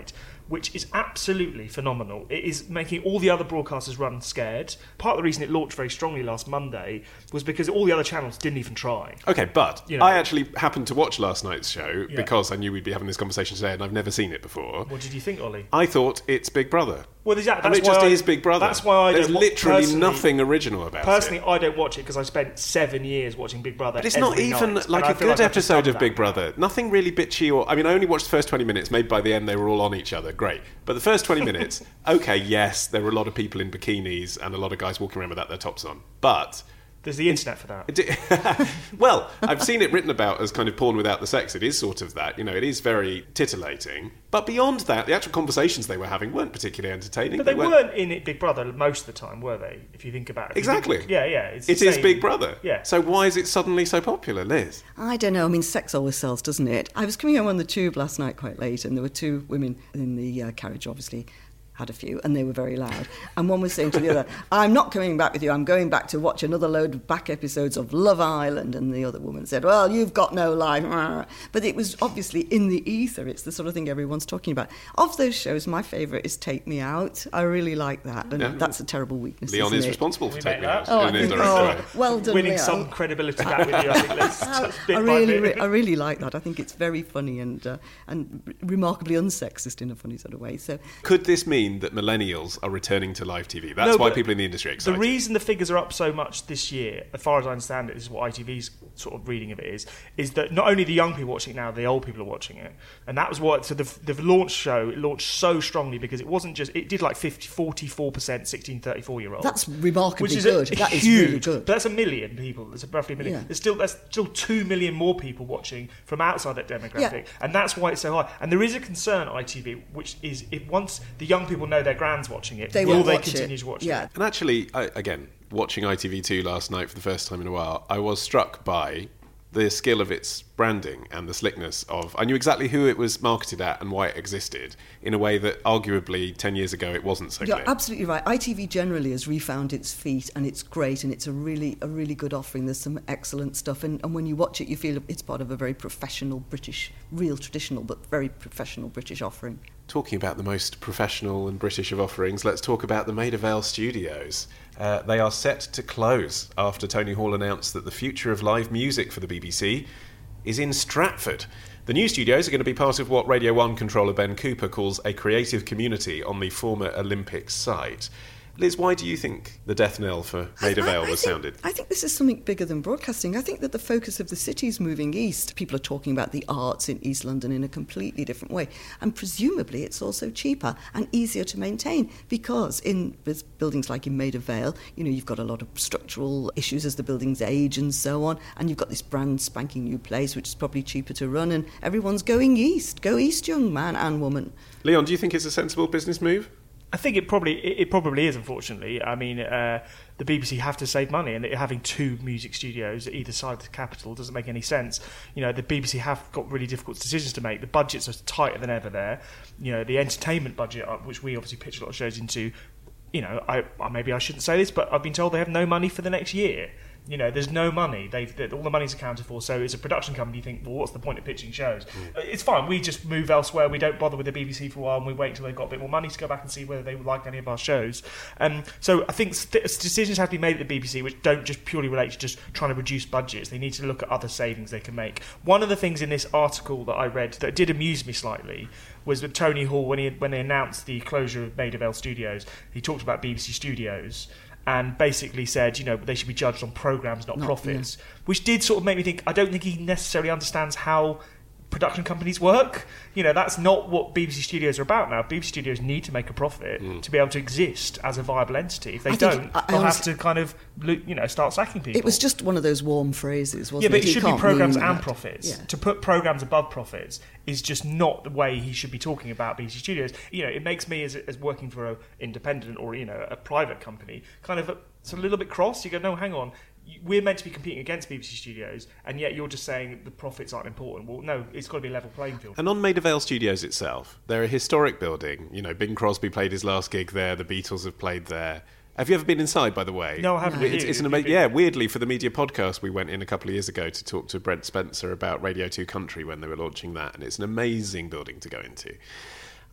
which is absolutely phenomenal. It is making all the other broadcasters run scared. Part of the reason it launched very strongly last Monday was because all the other channels didn't even try. Okay, but You know. I actually happened to watch last night's show Yeah. because I knew we'd be having this conversation today, and I've never seen it before. What did you think, Ollie? I thought it's Big Brother. Well, exactly. And That's it just why I- is Big Brother. That's why I There's don't wa- literally personally- nothing original about Personally, it. I don't watch it because I spent seven years watching Big Brother. But it's not every even night, like and a I feel good like I've just episode done of Big that. Brother. Nothing really bitchy or... I mean, I only watched the first twenty minutes. Maybe by the end they were all on each other. Great. But the first twenty minutes, okay, yes, there were a lot of people in bikinis and a lot of guys walking around without their tops on. But... There's the internet for that. It- well, I've seen it written about as kind of porn without the sex. It is sort of that. You know, it is very titillating. But beyond that, the actual conversations they were having weren't particularly entertaining. But they weren't- weren't in it Big Brother most of the time, were they? If you think about it. If you Exactly. think- yeah, yeah. It's It the is same- Big Brother. Yeah. So why is it suddenly so popular, Liz? I don't know. I mean, sex always sells, doesn't it? I was coming home on the tube last night quite late, and there were two women in the uh, carriage, obviously. Had a few, and they were very loud. And one was saying to the other, I'm not coming back with you, I'm going back to watch another load of back episodes of Love Island. And the other woman said, well, you've got no life. But it was obviously in the ether. It's the sort of thing everyone's talking about. Of those shows, my favourite is Take Me Out. I really like that, and Yeah. that's a terrible weakness, Leon isn't is it? responsible for We Take made Me Out that. Oh, in I an think- indirect oh, way. well done, Winning Leon. some credibility back with you, I think. Liz. Bit I by really, bit. re- I really like that. I think it's very funny and uh, and r- remarkably unsexist in a funny sort of way. So Could this mean that millennials are returning to live T V? That's No, why but people in the industry are excited. The reason the figures are up so much this year, as far as I understand it, this is what I T V's sort of reading of it is, is that not only the young people watching it now, the old people are watching it. And that was what, so the, the launch show, it launched so strongly because it wasn't just, it did like fifty, forty-four percent sixteen, thirty-four year olds. that's remarkably Which is good. A, That is huge. really good. But that's a million people. That's roughly a million. Yeah. There's still there's still two million more people watching from outside that demographic, Yeah. and that's why it's so high. And there is a concern at I T V, which is if once the young people know their grands watching it, They will won't they watch it. continue to watch Yeah. it? And actually, I, again, watching I T V two last night for the first time in a while, I was struck by the skill of its branding and the slickness of... I knew exactly who it was marketed at and why it existed in a way that arguably ten years ago it wasn't so You're clear. absolutely right. I T V generally has refound its feet, and it's great, and it's a really a really good offering. There's some excellent stuff, and, and when you watch it, you feel it's part of a very professional British, real traditional, but very professional British offering. Talking about the most professional and British of offerings, let's talk about the Maida Vale Studios. Uh, they are set to close after Tony Hall announced that the future of live music for the B B C is in Stratford. The new studios are going to be part of what Radio one controller Ben Cooper calls a creative community on the former Olympic site. Liz, why do you think the death knell for Maida Vale I- I was think- sounded? I think this is something bigger than broadcasting. I think that the focus of the city is moving east. People are talking about the arts in East London in a completely different way. And presumably it's also cheaper and easier to maintain because in with buildings like in Maida Vale, you know, you've got a lot of structural issues as the buildings age and so on. And you've got this brand spanking new place, which is probably cheaper to run. And everyone's going east. Go east, young man and woman. Leon, do you think it's a sensible business move? I think it probably it, it probably is. Unfortunately, I mean, uh, the B B C have to save money, and having two music studios at either side of the capital doesn't make any sense. You know, the B B C have got really difficult decisions to make. The budgets are tighter than ever there. You know, the entertainment budget, uh, which we obviously pitch a lot of shows into. You know, I, I maybe I shouldn't say this, but I've been told they have no money for the next year. You know, there's no money. They've they, all the money's accounted for. So as a production company, you think, well, what's the point of pitching shows? Mm. It's fine. We just move elsewhere. We don't bother with the B B C for a while, and we wait till they've got a bit more money to go back and see whether they would like any of our shows. Um, so I think st- decisions have to be made at the B B C which don't just purely relate to just trying to reduce budgets. They need to look at other savings they can make. One of the things in this article that I read that did amuse me slightly was with Tony Hall when he when they announced the closure of Maida Vale Studios. He talked about B B C Studios. And basically said, you know, they should be judged on programmes, not, not profits. Yeah. Which did sort of make me think, I don't think he necessarily understands how production companies work. You know, that's not what B B C Studios are about now. B B C Studios need to make a profit mm. to be able to exist as a viable entity. If they I don't, I, I they'll honestly, have to kind of, you know, start sacking people. It was just one of those warm phrases, wasn't it? Yeah, but it, it should be programmes and that. profits. Yeah. To put programmes above profits is just not the way he should be talking about B B C Studios. You know, it makes me, as, as working for an independent or, you know, a private company, kind of a, it's a little bit cross. You go, no, hang on. We're meant to be competing against B B C Studios, and yet you're just saying the profits aren't important. Well, no, it's got to be a level playing field. And on Maida Vale Studios itself, they're a historic building. You know, Bing Crosby played his last gig there. The Beatles have played there. Have you ever been inside, by the way? No, I haven't. It's, it's an ama- yeah, weirdly, for the media podcast, we went in a couple of years ago to talk to Brent Spencer about Radio two Country when they were launching that, and it's an amazing building to go into.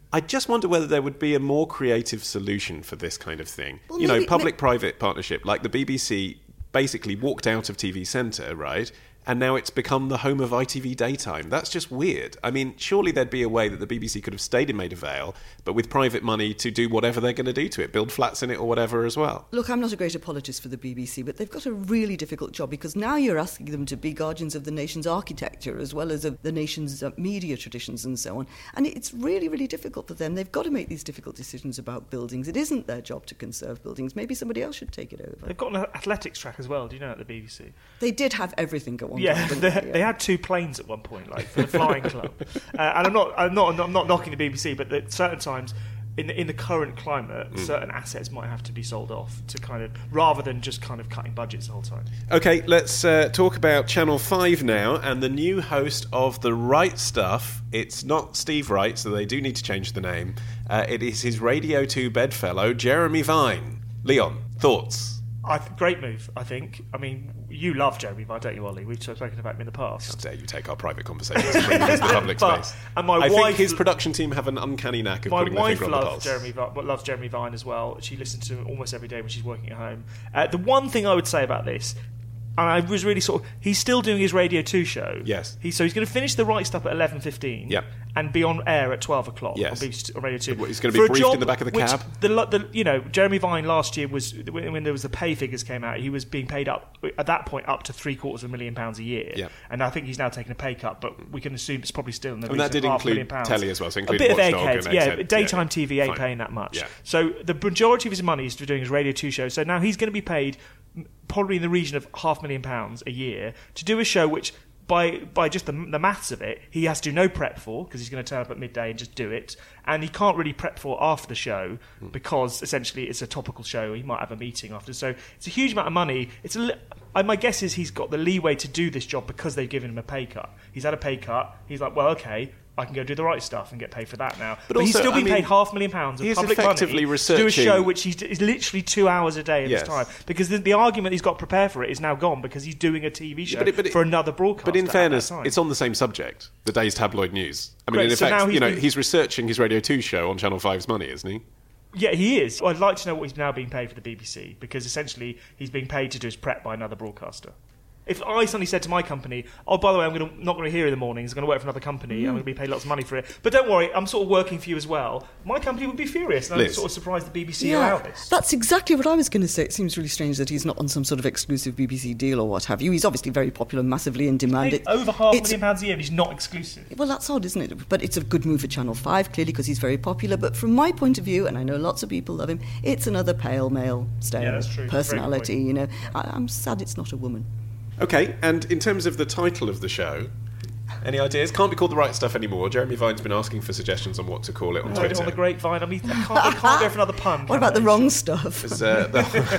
I just wonder whether there would be a more creative solution for this kind of thing. Well, you know, maybe- public-private partnership, like the B B C basically walked out of T V Centre, right? And now it's become the home of I T V Daytime. That's just weird. I mean, surely there'd be a way that the B B C could have stayed in Maida Vale, but with private money to do whatever they're going to do to it, build flats in it or whatever as well. Look, I'm not a great apologist for the B B C, but they've got a really difficult job because now you're asking them to be guardians of the nation's architecture as well as of the nation's uh, media traditions and so on. And it's really, really difficult for them. They've got to make these difficult decisions about buildings. It isn't their job to conserve buildings. Maybe somebody else should take it over. They've got an athletics track as well, do you know, at the B B C? They did have everything at one Yeah, time. didn't they, they? they had two planes at one point, like for the flying club. Uh, and I'm not, I'm not, I'm not knocking the B B C, but at certain times, in the, in the current climate, Mm. certain assets might have to be sold off to kind of, rather than just kind of cutting budgets the whole time. Okay, let's uh, talk about Channel five now and the new host of The Right Stuff. It's not Steve Wright, so they do need to change the name. Uh, it is his Radio two bedfellow, Jeremy Vine. Leon, thoughts? I th- great move, I think. I mean, you love Jeremy Vine, don't you, Ollie? We've spoken about him in the past. How dare you take our private conversations and bring them into the public But- space. and my I wife- think his production team have an uncanny knack of My putting their wife finger on the loves pulse. Jeremy, Vi- loves Jeremy Vine as well. She listens to him almost every day when she's working at home. Uh, the one thing I would say about this, and I was really sort of, he's still doing his Radio two show. Yes. He, so he's going to finish The Right Stuff at eleven fifteen. Yep. And be on air at twelve o'clock Yes. on B B C on Radio two. He's going to For be a briefed job in the back of the which cab. The, the, you know, Jeremy Vine last year was, when when there was the pay figures came out, he was being paid up, at that point, up to three quarters of a million pounds a year. Yep. And I think he's now taken a pay cut, but we can assume it's probably still in the And that region did of half a include million pounds. telly as well, so a including bit of Watchdog Eggheads, and yeah. Egghead, Daytime yeah. T V ain't Fine. paying that much. Yeah. So the majority of his money is doing his Radio two show. So now he's going to be paid probably in the region of half a million pounds a year to do a show which, by by just the, the maths of it, he has to do no prep for because he's going to turn up at midday and just do it. And he can't really prep for after the show Mm. because essentially it's a topical show. He might have a meeting after. So it's a huge amount of money. It's a li- I, my guess is he's got the leeway to do this job because they've given him a pay cut. He's had a pay cut. He's like, well, okay, I can go do The Right Stuff and get paid for that now. But But, he's also, still being I mean, paid half a million pounds of he is public effectively money to do a researching- show which he's, is literally two hours a day at Yes. this time. Because the, the argument he's got to prepare for it is now gone because he's doing a T V show But it- but it- for another broadcaster. But in at fairness, that time. it's on the same subject, the day's tabloid news. I mean, Great, in so now effect, he's you know, been- he's researching his Radio two show on Channel five's money, isn't he? Yeah, he is. I'd like to know what he's now being paid for the B B C because essentially he's being paid to do his prep by another broadcaster. If I suddenly said to my company, oh, by the way, I'm gonna, not going to hear in the mornings, I'm going to work for another company, I'm going to be paid lots of money for it, but don't worry, I'm sort of working for you as well, my company would be furious, and I'm Liz. sort of surprised the B B C Yeah, allowed this. that's exactly what I was going to say. It seems really strange that he's not on some sort of exclusive B B C deal or what have you. He's obviously very popular, massively in demand. Paid It- over half a it's- million pounds a year, and he's not exclusive. Well, that's odd, isn't it? But it's a good move for Channel five, clearly, because he's very popular. But from my point of view, and I know lots of people love him, it's another pale male stale Yeah, that's true. Very good personality, point. you know. I, I'm sad it's not a woman. Okay, and in terms of the title of the show, any ideas? Can't be called The Right Stuff anymore. Jeremy Vine's been asking for suggestions on what to call it on No, Twitter. on the grapevine, I mean, I can't, I can't go for another pun. What can about the they? wrong stuff? It's, uh,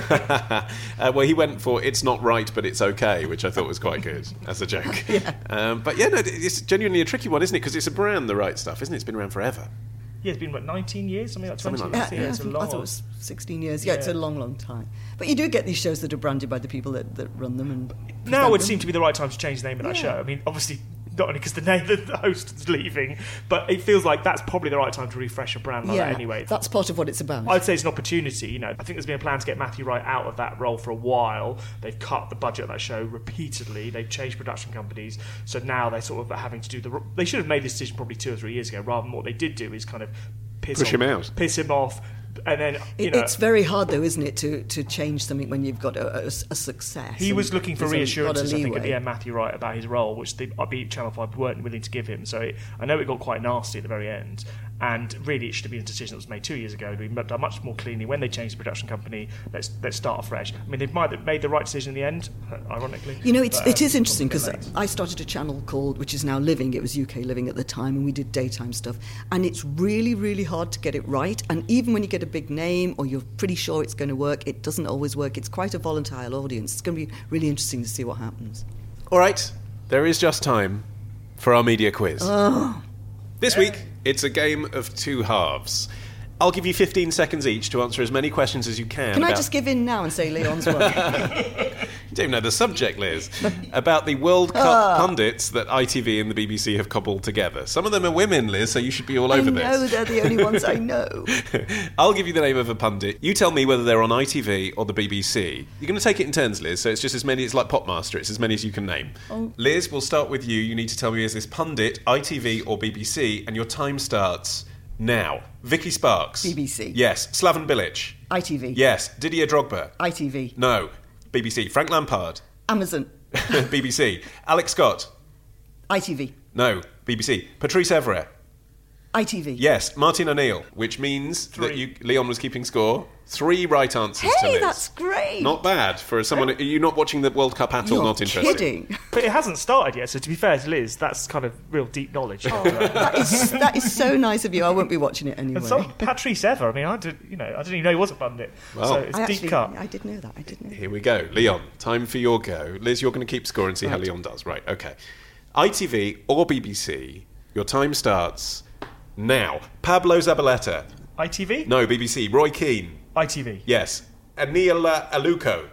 the- uh, well, he went for "It's not right, but it's okay," which I thought was quite good as a joke. Yeah. Um, but yeah, no, it's genuinely a tricky one, isn't it? Because it's a brand, The Right Stuff, isn't it? It's been around forever. Yeah, it's been, what, nineteen years? Something like Something twenty like years? that, Yeah, Yeah, yeah, I, it's a think, I long thought it was sixteen years. Yeah, it's a Yeah. long, long time. But you do get these shows that are branded by the people that, that run them. And Now present would them. seem to be the right time to change the name of that Yeah. show. I mean, obviously, not only because the name of the host is leaving, but it feels like that's probably the right time to refresh a brand like yeah, that anyway. that's part of what it's about. I'd say it's an opportunity. You know, I think there's been a plan to get Matthew Wright out of that role for a while. They've cut the budget of that show repeatedly. They've changed production companies, so now they're sort of having to do the. They should have made this decision probably two or three years ago, rather than what they did do is kind of piss Push off, him out. piss him off, and then you It, know. it's very hard, though, isn't it, to, to change something when you've got a, a, a success. He and was looking for there's a lot of reassurances, I think, at the leeway. end, Matthew Wright, about his role, which the I beat Channel five weren't willing to give him. So it, I know it got quite nasty at the very end. And really, it should have been a decision that was made two years ago. It'd been done much more cleanly when they changed the production company. Let's let's start afresh. I mean, they might have made the right decision in the end, ironically. You know, it's, but, it um, is interesting because probably late. I started a channel called, which is now Living. It was U K Living at the time, and we did daytime stuff. And it's really, really hard to get it right. And even when you get a big name or you're pretty sure it's going to work, it doesn't always work. It's quite a volatile audience. It's going to be really interesting to see what happens. All right, there is just time for our media quiz. Oh. This week, it's a game of two halves. I'll give you fifteen seconds each to answer as many questions as you can. Can about... I just give in now and say Leon's one? You don't even know the subject, Liz. About the World Cup Ah. pundits that I T V and the B B C have cobbled together. Some of them are women, Liz, so you should be all over I this. know they're the only ones I know. I'll give you the name of a pundit. You tell me whether they're on I T V or the B B C. You're going to take it in turns, Liz, so it's just as many, it's like Popmaster, it's as many as you can name. Oh. Liz, we'll start with you. You need to tell me, is this pundit, I T V or B B C? And your time starts now. Vicky Sparks. B B C. Yes. Slaven Bilic. I T V. Yes. Didier Drogba. I T V. No. B B C. Frank Lampard. Amazon. B B C. Alex Scott. I T V. No. B B C. Patrice Evra. I T V. Yes. Martin O'Neill, which means Three. that you, Leon was keeping score. Three right answers to Hey, Liz. that's great. Not bad for someone. Are you not watching the World Cup at all? You're Not interested. kidding. But it hasn't started yet, so to be fair to Liz, that's kind of real deep knowledge. Oh, that is that is so nice of you. I won't be watching it anyway. And so Patrice Evra, I mean, I did, you know, I didn't even know he was a pundit. Well, so it's I deep actually, cut. I did know that. I did know. Here we go. Leon, time for your go. Liz, you're going to keep score and see how Right. Leon does. Right, okay. I T V or B B C, your time starts now. Pablo Zabaleta. I T V? No, B B C. Roy Keane. I T V. Yes. Anila Aluko.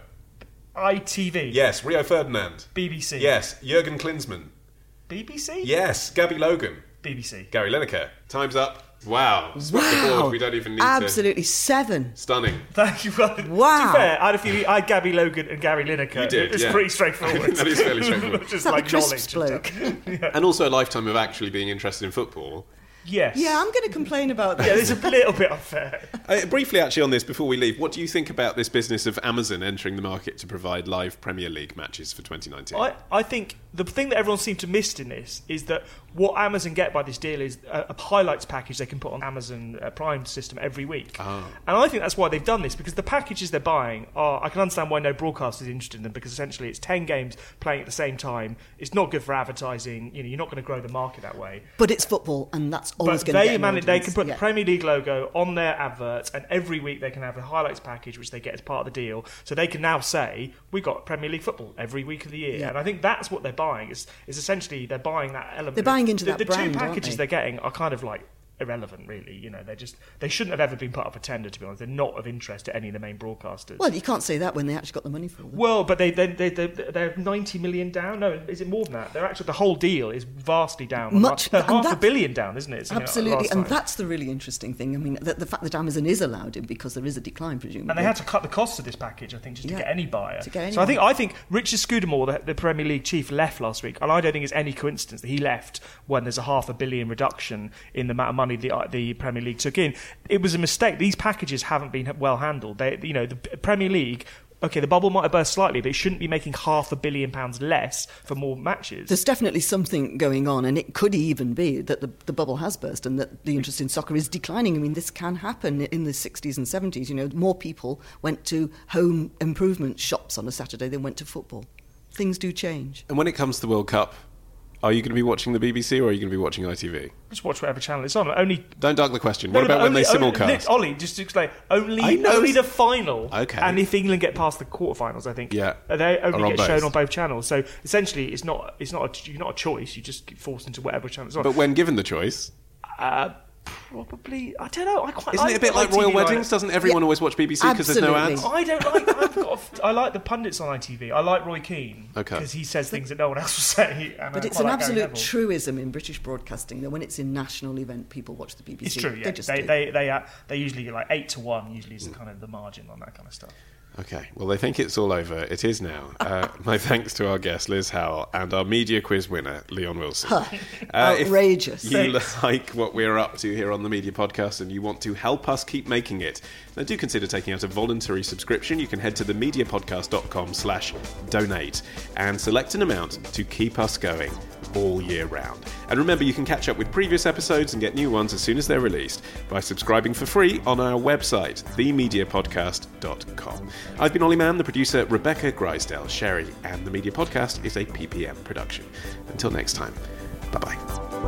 I T V. Yes. Rio Ferdinand. B B C. Yes. Jurgen Klinsmann. B B C? Yes. Gabby Logan. B B C. Gary Lineker. Time's up. Wow. Swept the board. We don't even need to... Absolutely seven. Stunning. Thank you. Wow. To be fair, I had a few. I had Gabby Logan and Gary Lineker. You did, It's yeah. pretty straightforward. That is fairly straightforward. Just Is that like the crisps knowledge. bloke? And also a lifetime of actually being interested in football. Yes. Yeah, I'm going to complain about that. Yeah, it's a little bit unfair. Uh, briefly, actually, on this, before we leave, what do you think about this business of Amazon entering the market to provide live Premier League matches for twenty nineteen? I, I think the thing that everyone seems to miss in this is that what Amazon get by this deal is a, a highlights package they can put on Amazon uh, Prime system every week. Oh. And I think that's why they've done this, because the packages they're buying are, I can understand why no broadcaster is interested in them, because essentially it's ten games playing at the same time. It's not good for advertising. You know, you're not going to grow the market that way. But it's football, and that's always But going to they get an manage, they audience. can put Yeah. the Premier League logo on their adverts, and every week they can have a highlights package which they get as part of the deal. So they can now say, we've got Premier League football every week of the year. Yeah. And I think that's what they're buying, is, is essentially they're buying that element. They're buying into the, that the brand, two aren't packages they? are getting are kind of like irrelevant, really. You know, they're just they shouldn't have ever been put up for tender, to be honest. They're not of interest to any of the main broadcasters. Well, you can't say that when they actually got the money for them. Well, but they they they they they're ninety million down. No, is it more than that? They're actually the whole deal is vastly down. Much- they're and half a that- billion down, isn't it? It's, you know, Absolutely, last and time. that's the really interesting thing. I mean, the, the fact that Amazon is allowed in because there is a decline, presumably. And they had to cut the costs of this package, I think, just to Yeah, get any buyer. to get so I think anyone. I think Richard Scudamore, the, the Premier League chief, left last week, and I don't think it's any coincidence that he left when there's a half a billion reduction in the amount of money the uh, the Premier League took in. It was a mistake. These packages haven't been well handled. They, you know, the Premier League. Okay, the bubble might have burst slightly, but it shouldn't be making half a billion pounds less for more matches. There's definitely something going on, and it could even be that the, the bubble has burst and that the interest in soccer is declining. I mean, this can happen in the sixties and seventies. You know, more people went to home improvement shops on a Saturday than went to football. Things do change. And when it comes to the World Cup, are you going to be watching the B B C or are you going to be watching I T V? Just watch whatever channel it's on. Only Don't duck the question. No, What no, about but when they only- only- simulcast? Ollie, just to explain, only I know only it's- the final. Okay. And if England get past the quarterfinals, I think. Yeah. They only Are on get both. shown on both channels. So essentially, it's not it's not a, you're not a choice. You just get forced into whatever channel it's on. But when given the choice, uh, probably I don't know. I quite isn't I it a bit like T V royal like- weddings? Doesn't everyone always watch B B C because there's no ads? I don't like. I've got. A, I like the pundits on I T V. I like Roy Keane. Okay. Because he says things that no one else will say. And But I it's quite an like Gary absolute Neville. truism in British broadcasting that when it's a national event, people watch the B B C. It's true. Yeah. They just they, do. they they uh, they usually get like eight to one. Usually is kind of the margin on that kind of stuff. Okay, well, they think it's all over. It is now. Uh, my thanks to our guest, Liz Howell, and our media quiz winner, Leon Wilson. Uh, if Outrageous. you like what we're up to here on the Media Podcast and you want to help us keep making it, then do consider taking out a voluntary subscription. You can head to themediapodcast.com slash donate and select an amount to keep us going all year round. And remember, you can catch up with previous episodes and get new ones as soon as they're released by subscribing for free on our website, the media podcast dot com. I've been Ollie Mann, the producer, Rebecca Grisdale Sherry, and the Media Podcast is a P P M production. Until next time, bye-bye.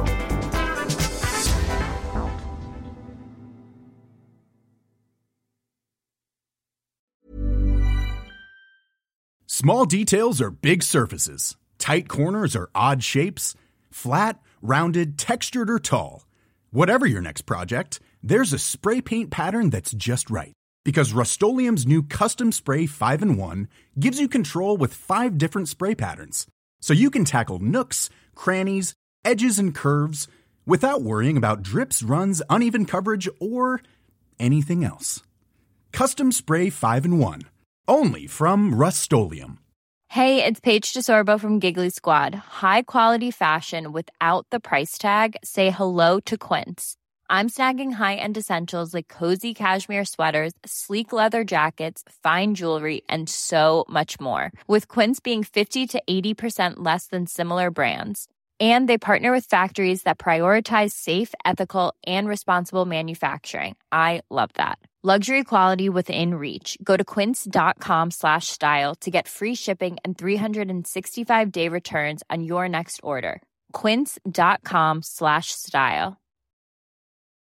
Small details are big surfaces. Tight corners are odd shapes. Flat, rounded, textured, or tall. Whatever your next project, there's a spray paint pattern that's just right. Because Rust-Oleum's new Custom Spray five in one gives you control with five different spray patterns. So you can tackle nooks, crannies, edges, and curves without worrying about drips, runs, uneven coverage, or anything else. Custom Spray five in one. Only from Rust-Oleum. Hey, it's Paige DeSorbo from Giggly Squad. High quality fashion without the price tag. Say hello to Quince. I'm snagging high-end essentials like cozy cashmere sweaters, sleek leather jackets, fine jewelry, and so much more. With Quince being fifty to eighty percent less than similar brands. And they partner with factories that prioritize safe, ethical, and responsible manufacturing. I love that. Luxury quality within reach. Go to quince.com slash style to get free shipping and three sixty-five day returns on your next order. Quince.com slash style.